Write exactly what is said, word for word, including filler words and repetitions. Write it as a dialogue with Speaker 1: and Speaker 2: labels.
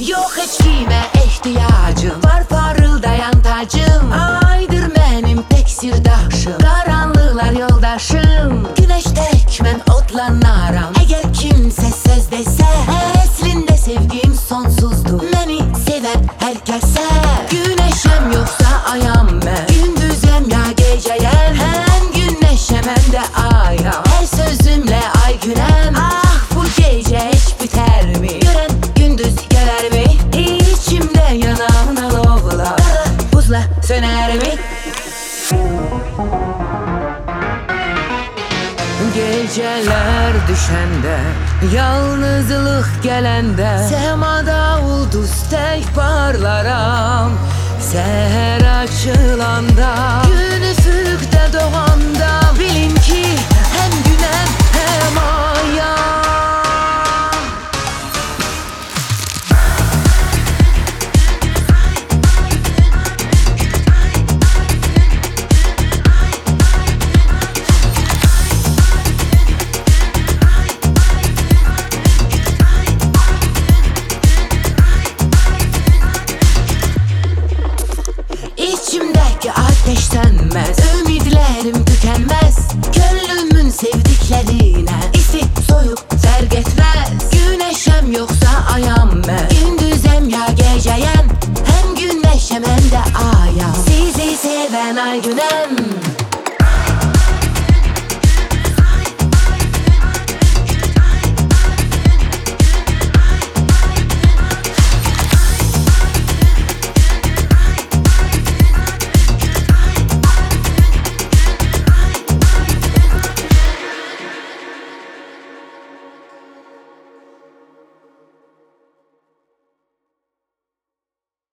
Speaker 1: Yok hiç kime ihtiyacım var, parıldayan tacım. Aydır benim tek sirdaşım, karanlıklar yoldaşım. Güneştek ben otlanaram, eğer kimse söz dese. Əslində sevgim sonsuzdur, beni seven herkese. Güneşem yoksa ayam ben, gündüzem ya geceyem. Hem güneşem hem de ayam, her sözümle ay günem. Ah bu gece hiç biter mi? Gören gündüz gelir mi? İçimde yanan alovlar buzla söner mi? Geceler düşende, yalnızlık gelende, semada ulduz tek parlaram. Seher açılanda, gün üfüqdə doğanda, bilin ki hem günem hem ayam. İçimdeki ateş sönmez, ümidlerim tükenmez. Gönlümün sevdiklerine isi soyup fark etmez. Güneşem yoksa ayam ben, gündüzem ya geceyem. Hem güneşem hem de ayam, sizi seven ay güneş.